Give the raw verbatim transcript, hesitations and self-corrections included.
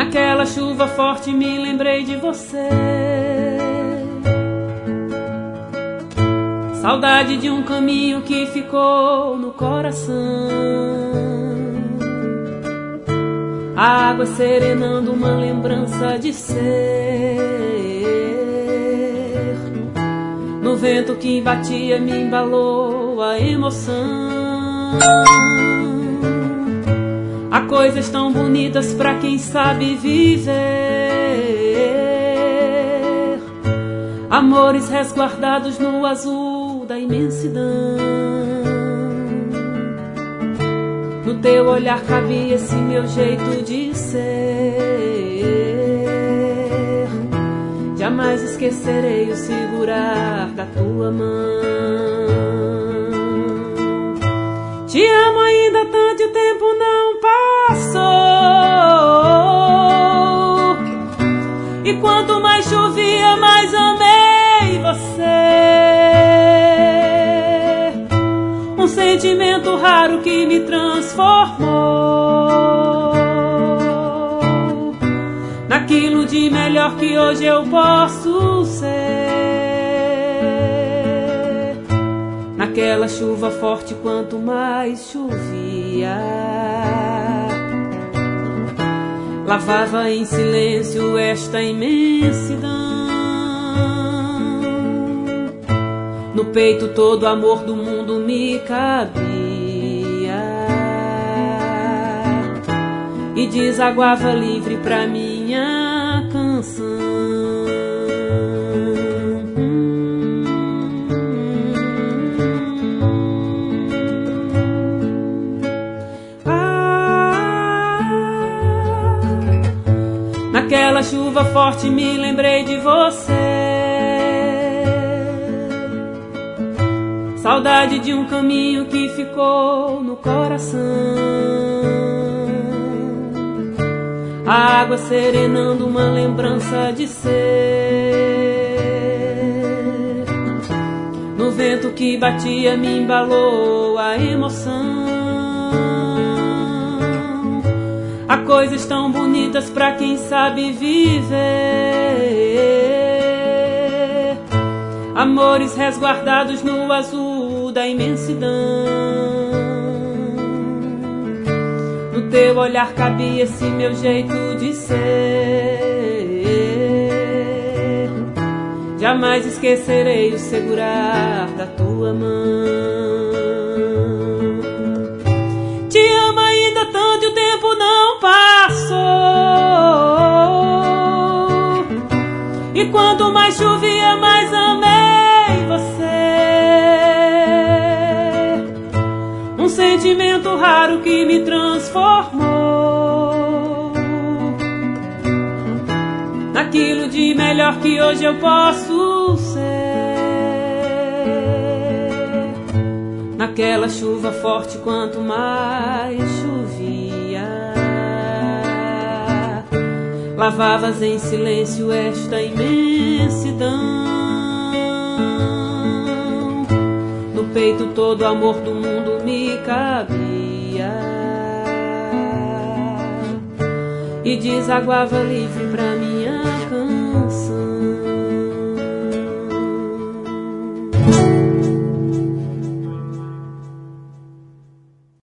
Naquela chuva forte me lembrei de você. Saudade de um caminho que ficou no coração. A água serenando uma lembrança de ser. No vento que batia me embalou a emoção. Há coisas tão bonitas pra quem sabe viver. Amores resguardados no azul da imensidão. No teu olhar cabia esse meu jeito de ser. Jamais esquecerei o segurar da tua mão. Te amo ainda tanto e o tempo não passou. E quanto mais chovia, mais amei você. Um sentimento raro que me transformou naquilo de melhor que hoje eu posso ser. Naquela chuva forte, quanto mais chovia, lavava em silêncio esta imensidão. No peito todo o amor do mundo me cabia e desaguava livre pra minha canção. Naquela chuva forte me lembrei de você. Saudade de um caminho que ficou no coração. A água serenando uma lembrança de ser. No vento que batia me embalou a emoção. Há coisas tão bonitas pra quem sabe viver. Amores resguardados no azul da imensidão. No teu olhar cabia esse meu jeito de ser. Jamais esquecerei o segurar da tua mão. Te amo ainda tanto e o tempo não passou. E quanto mais chovia, mais amei você. Um sentimento raro que me transformou naquilo de melhor que hoje eu posso ser. Naquela chuva forte, quanto mais chovia, lavavas em silêncio esta imensidão. No peito todo o amor do mundo me cabia e desaguava livre pra minha cama.